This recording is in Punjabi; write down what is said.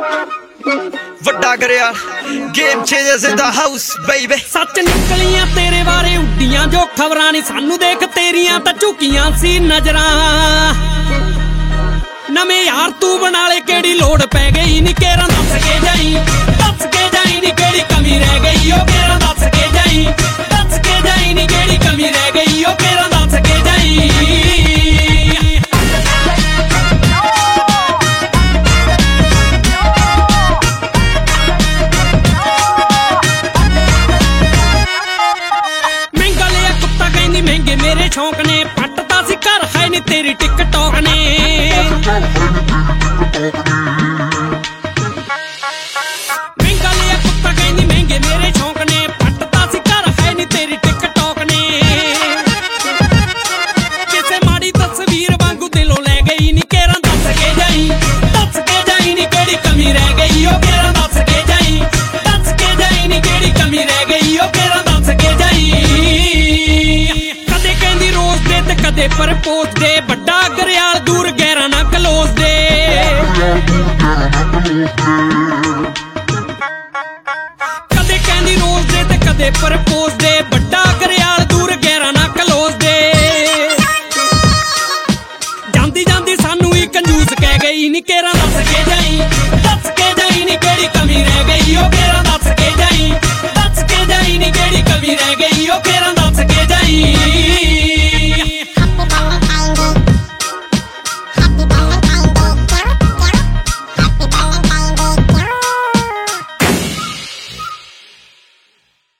ਵੱਡਾ ਕਰਿਆ game changers in the house baby. ਸੱਚ ਨਿਕਲੀਆਂ ਤੇਰੇ ਬਾਰੇ ਉੱਡੀਆਂ ਜੋ ਖਬਰਾਂ ਨਹੀਂ ਸਾਨੂੰ, ਦੇਖ ਤੇਰੀਆਂ ਤਾਂ ਝੁਕੀਆਂ ਸੀ ਨਜ਼ਰਾਂ। ਨਵੇਂ ਯਾਰ ਤੂੰ ਬਣਾ ਲੈ, ਕਿਹੜੀ ਲੋੜ ਪੈ ਗਈ ਨੀ ਕੇਰਾਂ ਦੱਸ ਕੇ ਜਾਈ, ਦੱਸ ਕੇ ਜਾਈ ਨੀ ਕਿਹੜੀ ਕਮੀ ਰਹਿ ਗਈ ਉਹ ਕੇਰਾਂ ਦੱਸ ਕੇ ਜਾਈ, ਦੱਸ ਕੇ ਜਾਈ ਨੀ ਕਿਹੜੀ ਕਮੀ ਰਹਿ ਗਈ ਉਹ ਕੇਰਾਂ ਦੱਸ ਕੇ ਜਾਈ। ਮਹਿੰਗਾ ਲਿਆ ਕੁੱਤਾ ਕਹਿੰਦੀ ਮਹਿੰਗੇ ਮੇਰੇ ਸ਼ੌਂਕ ਨੇ, ਪੱਟਦਾ ਸੀ ਘਰ ਹੈ ਨੀ ਤੇਰੀ ਟਿਕਟੌਕ ਨੇ। ਮਹਿੰਗਾ ਲਿਆ ਕੁੱਤਾ ਕਹਿੰਦੀ ਮਹਿੰਗੇ ਮੇਰੇ ਸ਼ੌਂਕ ਨੇ, ਪੱਟਦਾ ਸੀ ਘਰ ਹੈ ਨੀ ਤੇਰੀ ਟਿਕਟੌਕ ਨੇ। ਕਿਸੇ ਮਾੜੀ ਤਸਵੀਰ ਵਾਂਗੂ ਦਿਲੋਂ ਲੈ ਗਈ ਨੀ ਕੇਰਾਂ ਦੱਸ ਕੇ ਜਾਈ, ਦੱਸ ਕੇ ਜਾਈ ਨੀ ਕਿਹੜੀ ਕਮੀ ਰਹਿ ਗਈ ਉਹ ਕੇਰਾਂ ਦੱਸ ਕੇ ਜਾਈ, ਦੱਸ ਕੇ ਜਾਈ ਨੀ ਕਿਹੜੀ ਕਮੀ ਰਹਿ ਗਈ ਉਹ ਕੇਰਾਂ ਦੱਸ ਕੇ ਜਾਈ। ਕਦੇ ਕਹਿੰਦੀ ਰੋਜ਼ ਦੇ ਤੇ ਕਦੇ ਪਰਪੋਜ਼